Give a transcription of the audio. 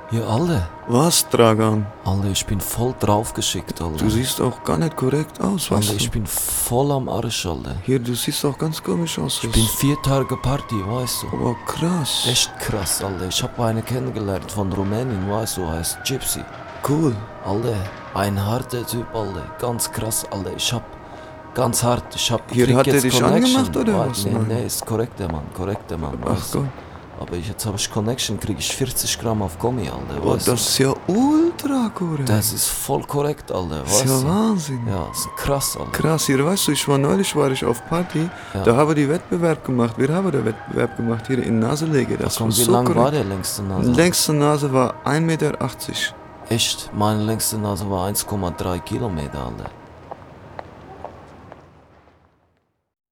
Hier, alle. Was, Dragan? Alle, ich bin voll draufgeschickt, alle. Du siehst auch gar nicht korrekt aus, weißt Alle, du? ich bin voll am Arsch, alle. Hier, du siehst auch ganz komisch aus. Ich bin 4 Tage Party, weißt du. Aber krass. Echt krass, alle. Ich hab eine kennengelernt von Rumänien, weißt du, heißt Gypsy. Cool. Alle, ein harter Typ, alle. Ganz krass, alle. Ich hab ganz hart, Hier, krieg hat er jetzt dich Connection. angemacht, oder was? Nee, Nein. nee, ist korrekt, der Mann, Ach weißt du. Gott. Aber jetzt habe ich Connection, krieg ich 40 Gramm auf Gummi, alle, Oh, weißt du. das ist ja ultra korrekt. Das ist voll korrekt, alle, Das ist weißt ja du. Wahnsinn. Ja, ist krass, alle. Krass, hier, weißt du, neulich war ich auf Party, Ja. da haben wir die Wettbewerb gemacht. Wir haben den Wettbewerb gemacht hier in Naselege. Das war Und wie so lang war korrekt. der längste Nase? Längste Nase war 1,80 Meter. Echt? Meine längste Nase war 1,3 Kilometer, alle.